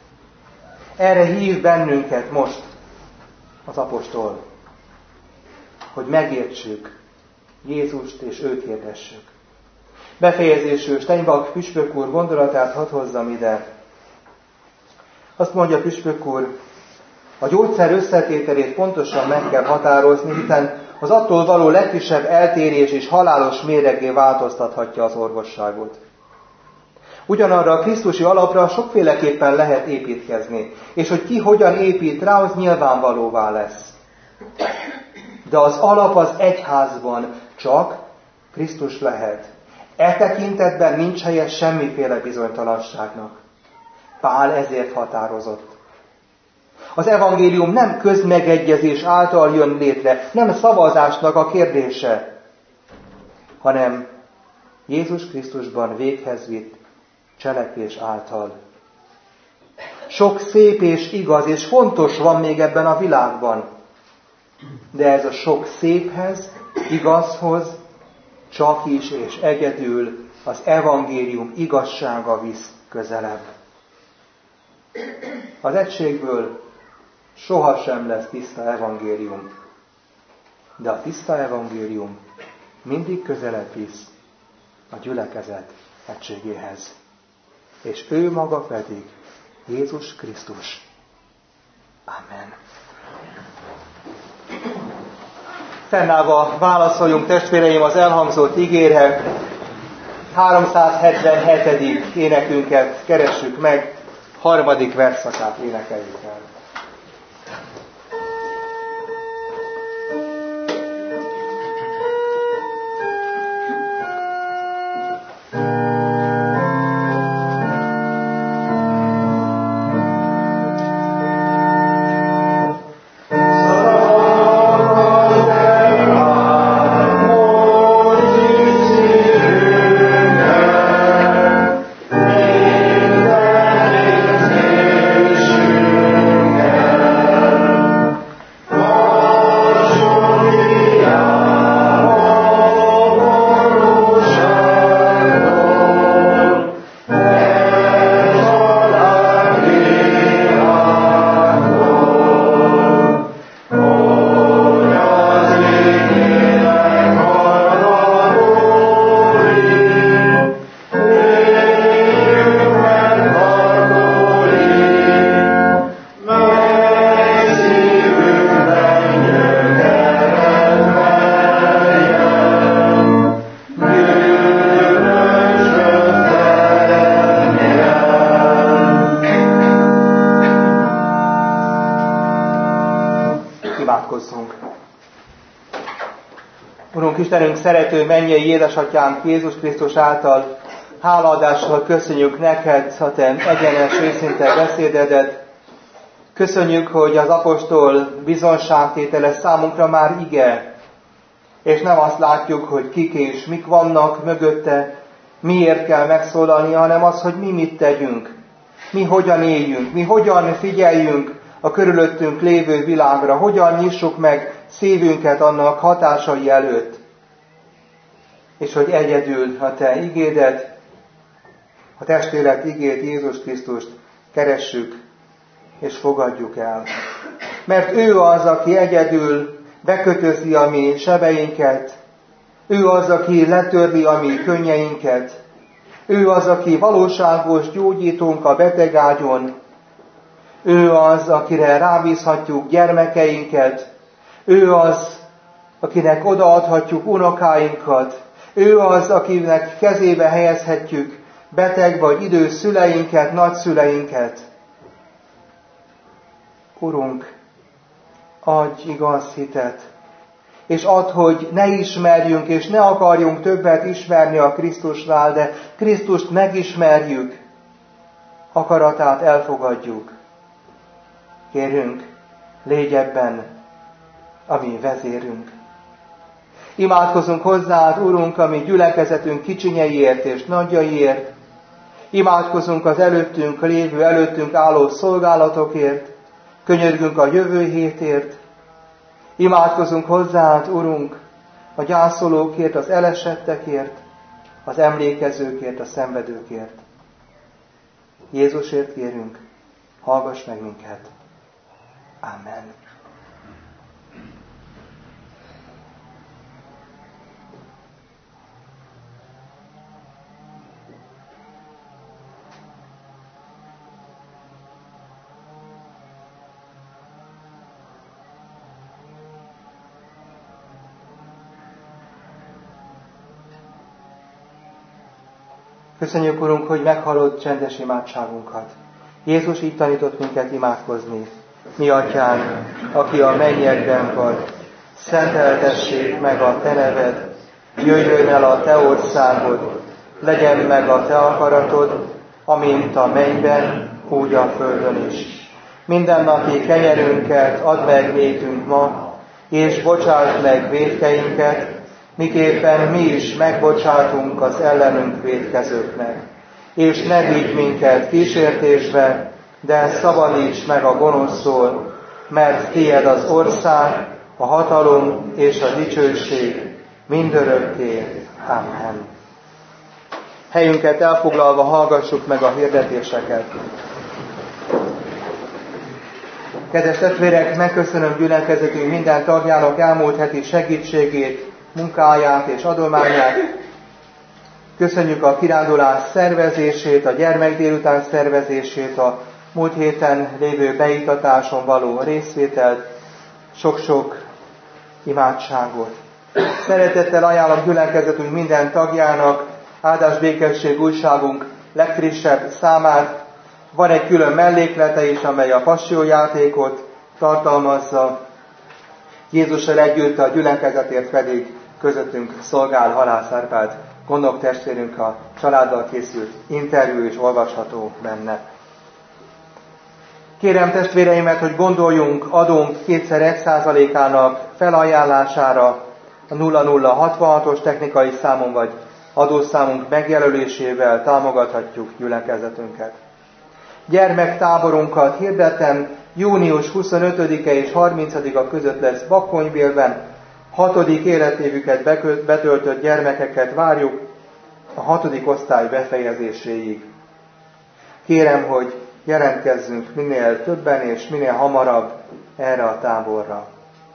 Erre hív bennünket most az apostol, hogy megértsük Jézust és őt hirdessük. Befejezésül Steinbach püspök úr gondolatát hadd hozzam ide. Azt mondja püspök úr, a gyógyszer összetételét pontosan meg kell határozni, hiszen az attól való legkisebb eltérés és halálos méreggé változtathatja az orvosságot. Ugyanarra a krisztusi alapra sokféleképpen lehet építkezni, és hogy ki hogyan épít rá, az nyilvánvalóvá lesz. De az alap az egyházban csak Krisztus lehet. E tekintetben nincs helye semmiféle bizonytalanságnak. Pál ezért határozott. Az evangélium nem közmegegyezés által jön létre, nem szavazásnak a kérdése, hanem Jézus Krisztusban véghez vitt cselekvés által. Sok szép és igaz és fontos van még ebben a világban, de ez a sok széphez, igazhoz csak is és egyedül az evangélium igazsága visz közelebb. Az egységből sohasem lesz tiszta evangélium, de a tiszta evangélium mindig közelebb visz a gyülekezet egységéhez. És ő maga pedig Jézus Krisztus. Amen. Fennállva válaszoljunk, testvéreim, az elhangzott igére. háromszázhetvenhetedik énekünket keressük meg, harmadik versszakát énekeljük el. Imádkozzunk! Urunk Istenünk, szerető mennyei édesatyánk Jézus Krisztus által hálaadással köszönjük neked a te egyenes, őszinte beszédedet. Köszönjük, hogy az apostol bizonságtétele számunkra már ige, és nem azt látjuk, hogy kik és mik vannak mögötte, miért kell megszólalni, hanem az, hogy mi mit tegyünk, mi hogyan éljünk, mi hogyan figyeljünk a körülöttünk lévő világra, hogyan nyissuk meg szívünket annak hatásai előtt. És hogy egyedül a te igédet, a testélet igét, Jézus Krisztust keressük és fogadjuk el. Mert ő az, aki egyedül bekötözi a mi sebeinket, ő az, aki letörli a mi könnyeinket, ő az, aki valóságos gyógyítónk a betegágyon, Ő az, akire rábízhatjuk gyermekeinket. Ő az, akinek odaadhatjuk unokáinkat. Ő az, akinek kezébe helyezhetjük beteg vagy idős szüleinket, nagyszüleinket. Urunk, adj igaz hitet, és add, hogy ne ismerjünk, és ne akarjunk többet ismerni a Krisztusnál, de Krisztust megismerjük, akaratát elfogadjuk. Kérünk, légy ebben a mi vezérünk. Imádkozunk hozzád, Urunk, a mi gyülekezetünk kicsinyeiért és nagyjaiért. Imádkozunk az előttünk lévő, előttünk álló szolgálatokért. Könyörgünk a jövő hétért. Imádkozunk hozzád, Urunk, a gyászolókért, az elesettekért, az emlékezőkért, a szenvedőkért. Jézusért kérünk, hallgass meg minket. Amen. Köszönjük, Urunk, hogy meghallod csendes imádságunkat. Jézus így tanított minket imádkozni. Mi Atyánk, aki a mennyekben vagy, szenteltessék meg a Te neved, jöjjön el a Te országod, legyen meg a Te akaratod, amint a mennyben, úgy a földön is. Mindennapi kenyerünket add meg nékünk ma, és bocsásd meg vétkeinket, miképpen mi is megbocsátunk az ellenünk vétkezőknek. És ne vigy minket kísértésbe, de szabadíts meg a gonosztól, mert tied az ország, a hatalom és a dicsőség mindörökké. Amen. Helyünket elfoglalva hallgassuk meg a hirdetéseket. Kedves testvérek, megköszönöm gyülekezetünk minden tagjának elmúlt heti segítségét, munkáját és adományát. Köszönjük a kirándulás szervezését, a gyermekdélután szervezését, a múlt héten lévő beiktatáson való részvételt, sok-sok imádságot. Szeretettel ajánlom gyülekezetünk minden tagjának áldás békesség újságunk legfrissebb számát. Van egy külön melléklete is, amely a passiójátékot tartalmazza. Jézussal együtt a gyülekezetért pedig közöttünk szolgál Halász Árpád gondok testvérünk, a családdal készült interjú is olvasható benne. Kérem testvéreimet, hogy gondoljunk adónk kétszer egy százalékának felajánlására a nulla nulla hatvanhatos technikai számon vagy adószámunk megjelölésével támogathatjuk gyülekezetünket. Gyermektáborunkat hirdetem, június huszonötödike és harmincadika között lesz Bakkonyvélben. Hatodik életévüket betöltött gyermekeket várjuk a hatodik osztály befejezéséig. Kérem, hogy jelentkezzünk minél többen és minél hamarabb erre a táborra.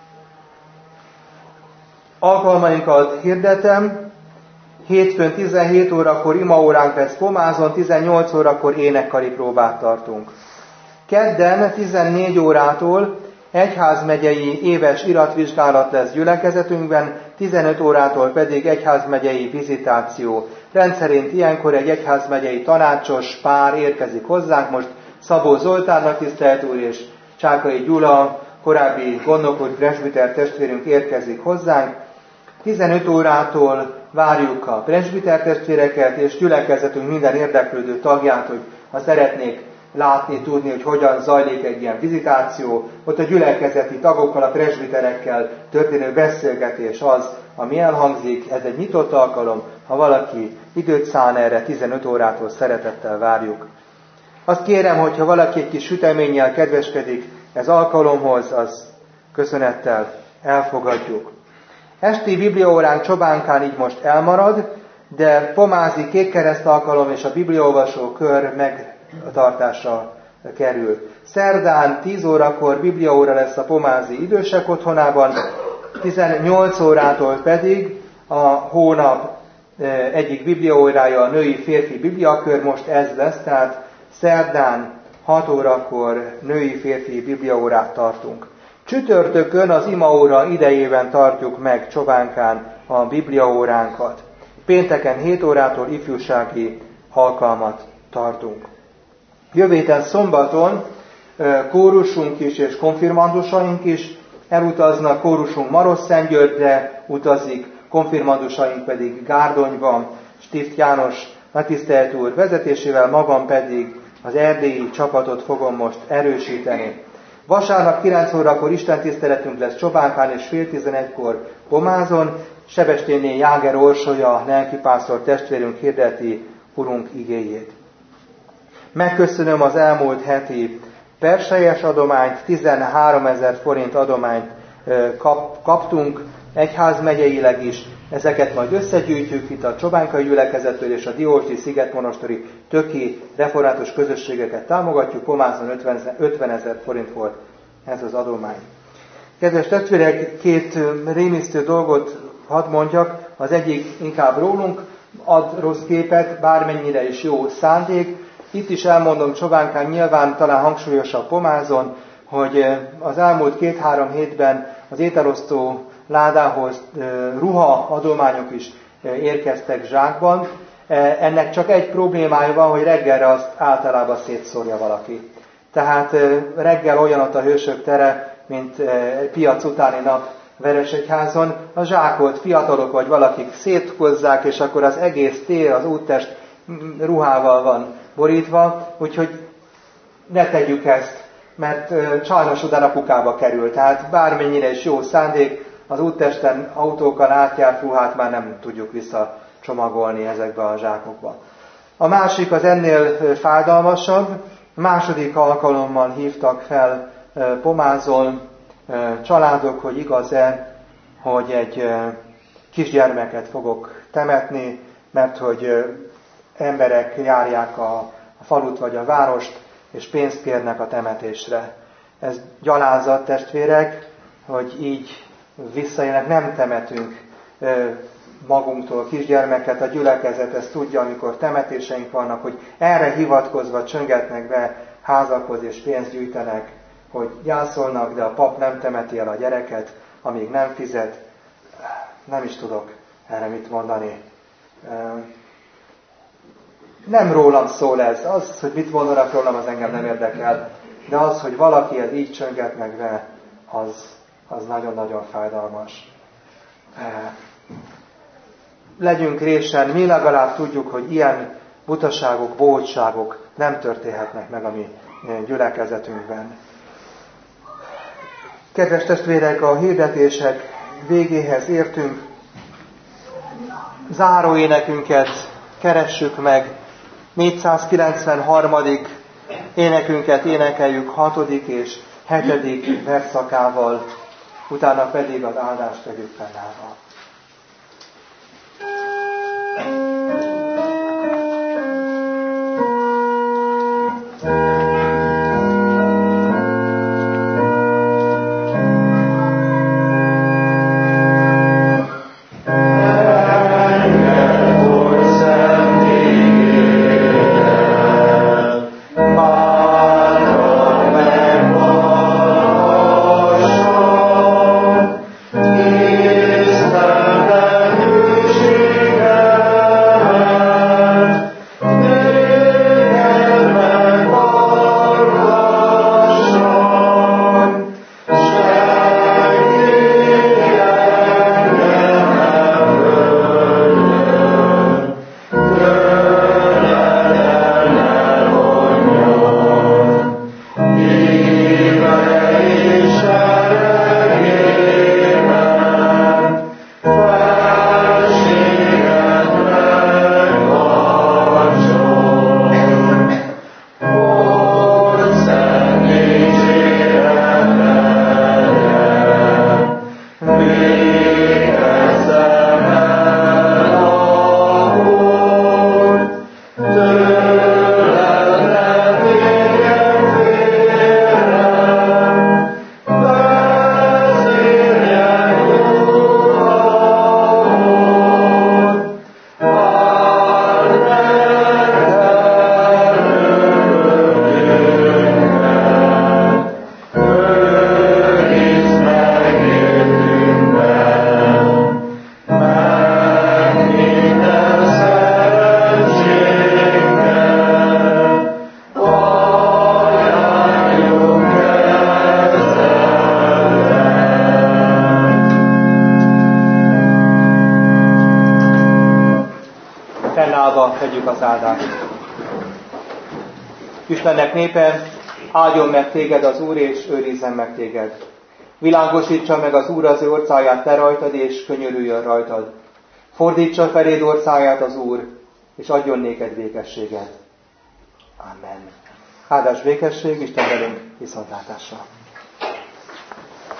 Alkalmainkat hirdetem. Hétfőn tizenhét órakor imaóránk lesz Pomázon, tizennyolc órakor énekkari próbát tartunk. Kedden tizennégy órától egyházmegyei éves iratvizsgálat lesz gyülekezetünkben, tizenöt órától pedig egyházmegyei vizitáció. Rendszerint ilyenkor egy egyházmegyei tanácsos pár érkezik hozzánk, most Szabó Zoltán nagytisztelt úr és Csákai Gyula, korábbi gondnokúr presbiter testvérünk érkezik hozzánk. tizenöt órától várjuk a presbiter testvéreket és gyülekezetünk minden érdeklődő tagját, hogy ha szeretnék látni, tudni, hogy hogyan zajlik egy ilyen vizitáció, ott a gyülekezeti tagokkal, a presbiterekkel történő beszélgetés az, ami elhangzik, ez egy nyitott alkalom, ha valaki időt szán erre, tizenöt órától szeretettel várjuk. Azt kérem, hogyha valaki egy kis süteménnyel kedveskedik ez alkalomhoz, az köszönettel elfogadjuk. Esti bibliaóránk Csobánkán így most elmarad, de pomázi kékkereszt alkalom és a bibliaolvasó kör megtartásra kerül. Szerdán tíz órakor bibliaóra lesz a pomázi idősek otthonában, tizennyolc órától pedig a hónap egyik bibliaórája a női-férfi bibliakör, most ez lesz, tehát szerdán hat órakor női-férfi bibliaórát tartunk. Csütörtökön az imaóra idejében tartjuk meg Csobánkán a bibliaóránkat. Pénteken hét órától ifjúsági alkalmat tartunk. Jövő héten szombaton kórusunk is és konfirmandusaink is elutaznak. Kórusunk Marosszentgyörgyre utazik, konfirmandusaink pedig Gárdonyban, Stift János nagytisztelt úr vezetésével, magam pedig az erdélyi csapatot fogom most erősíteni. Vasárnap kilenc órakor istentiszteletünk lesz Csobánkán, és fél tizenegykor Pomázon. Sebestényné Jáger Orsolya, lelkipásztor testvérünk hirdeti Urunk igéjét. Megköszönöm az elmúlt heti perselyes adományt, tizenháromezer forint adományt kap, kaptunk, egyházmegyeileg is. Ezeket majd összegyűjtjük itt a Csobánkai gyülekezettől, és a Diósdi Szigetmonastori töki református közösségeket támogatjuk. Pomázon ötvenezer forint volt ez az adomány. Kedves testvérek, két rémisztő dolgot hadd mondjak. Az egyik inkább rólunk ad rossz képet, bármennyire is jó szándék. Itt is elmondom Csobánkán, nyilván talán hangsúlyosabb Pomázon, hogy az elmúlt két-három hétben az ételosztó ládához ruha adományok is érkeztek zsákban. Ennek csak egy problémája van, hogy reggelre azt általában szétszórja valaki. Tehát reggel olyan ott a Hősök tere, mint piac utáni nap Veresegyházon, a zsákot fiatalok vagy valakik széthozzák, és akkor az egész tér, az úttest ruhával van borítva, úgyhogy ne tegyük ezt, mert sajnos utána kukába kerül. Tehát bármennyire is jó szándék, az úttesten autókkal átjárt ruhát már nem tudjuk visszacsomagolni ezekbe a zsákokba. A másik az ennél fájdalmasabb. Második alkalommal hívtak fel Pomázon családok, hogy igaz-e, hogy egy kisgyermeket fogok temetni, mert hogy emberek járják a falut vagy a várost, és pénzt kérnek a temetésre. Ez gyalázat, testvérek, hogy így visszajönnek, nem temetünk magunktól kisgyermeket, a gyülekezet ezt tudja, amikor temetéseink vannak, hogy erre hivatkozva csöngetnek be házakhoz és pénzt gyűjtenek, hogy gyászolnak, de a pap nem temeti el a gyereket, amíg nem fizet. Nem is tudok erre mit mondani. Nem rólam szól ez. Az, hogy mit mondanak rólam, az engem nem érdekel. De az, hogy valaki ez így csönget meg be, az, az nagyon-nagyon fájdalmas. Legyünk résen, mi legalább tudjuk, hogy ilyen butaságok, bohótságok nem történhetnek meg a mi gyülekezetünkben. Kedves testvérek, a hirdetések végéhez értünk. Záróénekünket keressük meg. négyszázkilencvenharmadik énekünket énekeljük hatodik és hetedik versszakával, utána pedig az áldást tegyük fennállva. Is the Állva vegyük az áldást. Istennek népe, áldjon meg téged az Úr, és őrizzen meg téged. Világosítsa meg az Úr az ő orcáját te rajtad, és könyörüljön rajtad. Fordítsa feléd orcáját az Úr, és adjon néked békességet. Amen. Áldás békesség, Isten velünk, viszontlátásra.